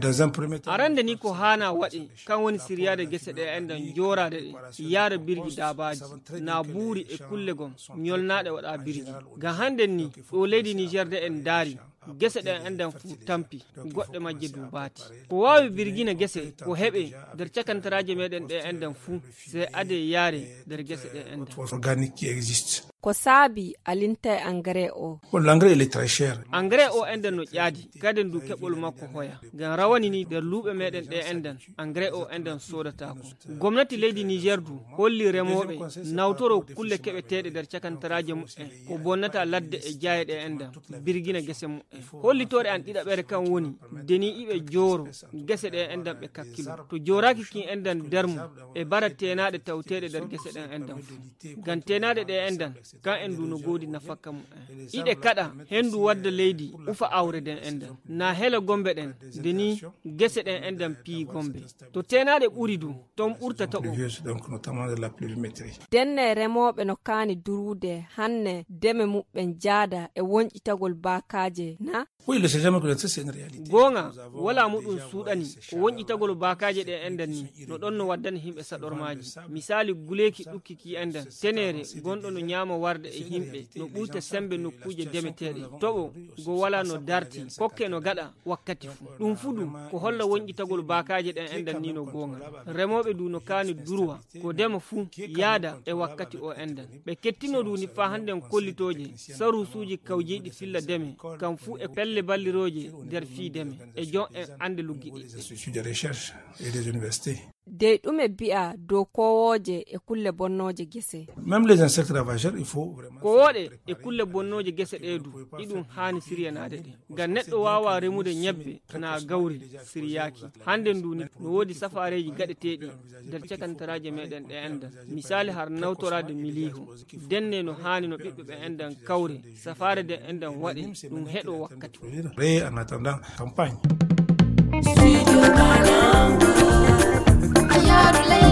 arande ni ko hana waɗe kan woni siriyade gese ɗe endan jorade ɗe yaara birgi dabaji na buuri e kulle gon ñolnaɗe waɗa birgi ga handen ni ɗo leydi Niger de en daari gese ɗen endan fu tampi goɗɗe majje dubati ko wawi birgina gese ko heɓe nder cakantaraje meɗen ɗe endan fu se ade yaare nder gese ɗe endan ko saabi alinta engrais o l'engrais il est très cher. engrais o endan no ƴaadi kadi ndu keɓol makko hoya ngam rawani ni nder luuɓe meɗen ɗe endan engrais o endan sodatako gomnati leydi Niger du holli remoɓe nawtoro kulle keɓeteɗe nder cakantaraje mu'en ko bonnata ladde e jaaye ɗe endan birgina gese mu'en hollitore an ɗiɗaɓere kan woni deni iɓe jooro gese ɗe endan ɓe kakkilo to joraki kin endan dermu e bara tenaɗe tawteɗe nder gese ɗen endan fu ngam tenaɗe ɗe endan kan en du no godi nafakka mu'en iɗe kaɗa hendu wadda leydi ufa awre den endan na hela gombe ɗen deni gese ɗen endan pii gombe to tenaɗe ɓuri du ton ɓurtata o denne remoɓe no kaani durude hanne deme muɓɓen jaada e wonƴitagol bakaje na gonga wala muɗum suuɗani ko wonƴitagol bakaje ɗe endan ni no ɗon no waddani himɓe saɗormaji misali guleki ɗukkiki endan tenere gonɗo no ñaama warde e himɓe no ɓurta sembe nokkuje demeteɗe toɓo go wala no darti kokke no gaɗa wakkati fu ɗum fu ɗum ko holla wonƴitagol bakaje ɗen endan ni no gonga remoɓe du no kaani durwa ko dema fu yaada e wakkati o endan ɓe kettino du ni fa hannden kollitoje sarusuji kawjeɗi filla deme kam fu e pelle balliroje nder fii deme e jon en ande luggiɗi dey ɗume bi'a dow kowoje e kulle bonnoje gese même les insectes ravageurs il faut vraiment kowoɗe e kulle bonnoje gese ɗe du ɗiɗum hani siriyanade ɗe ngam neɗɗo wawa remude ñebbe na gawri siriyaki hande ndu ni no wodi safareji gaɗeteɗi nder cakantaraje meɗen ɗe endan misali har nawtorade milihu denne no hani no ɓiɓɓe ɓe endan kawre safare de endan waɗe ɗum heɗo wakkati en attendant campagne. Studio Banangu. Ayarulay